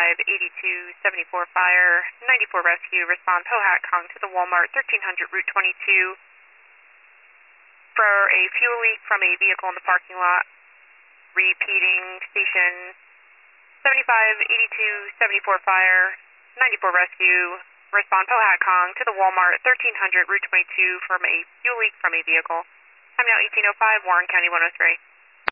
758274 fire, 94 rescue, respond Pohat Kong to the Walmart 1300 Route 22 for a fuel leak from a vehicle in the parking lot. Repeating, station 758274 fire, 94 rescue, respond Pohat Kong to the Walmart 1300 Route 22 from a fuel leak from a vehicle. I'm now 1805, Warren County 103.